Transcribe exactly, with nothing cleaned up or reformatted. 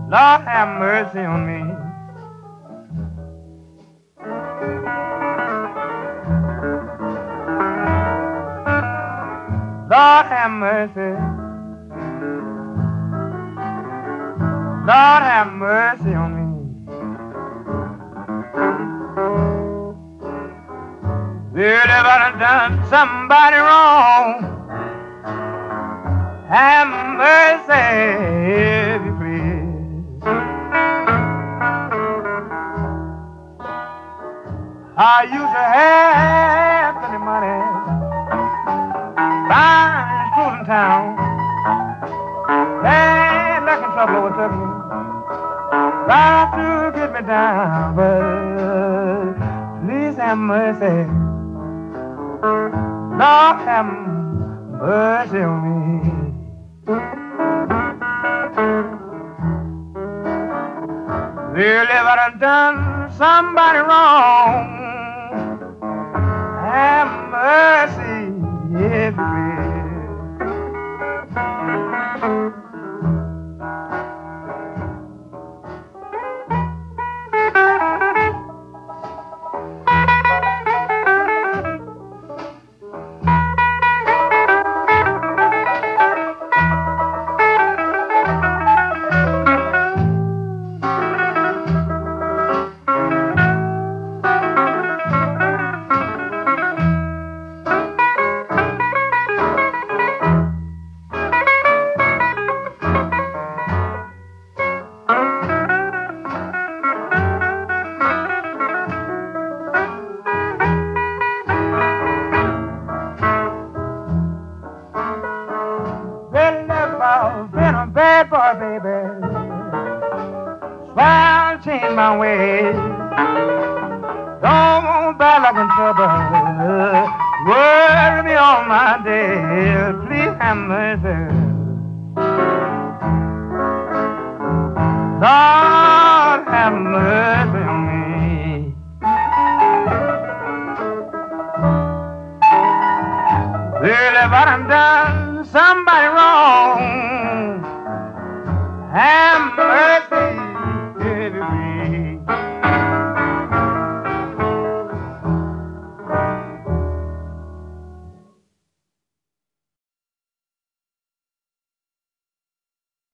Lord, have mercy on me. Lord, have mercy. Lord, have mercy on me. Well, if I done done somebody wrong, have mercy if you please. I used to have plenty money, fine schooling town. Bad luck and trouble overtook me, tried to get me down, but please have mercy. Lord, have mercy on me. Well, if I done done somebody wrong, have mercy if you please. I've been a bad boy, baby. Swear I'll change my ways. Don't want bad luck and trouble. Worry me all my days. Please have mercy. Lord, have mercy on me. Well, if I done done somebody wrong, have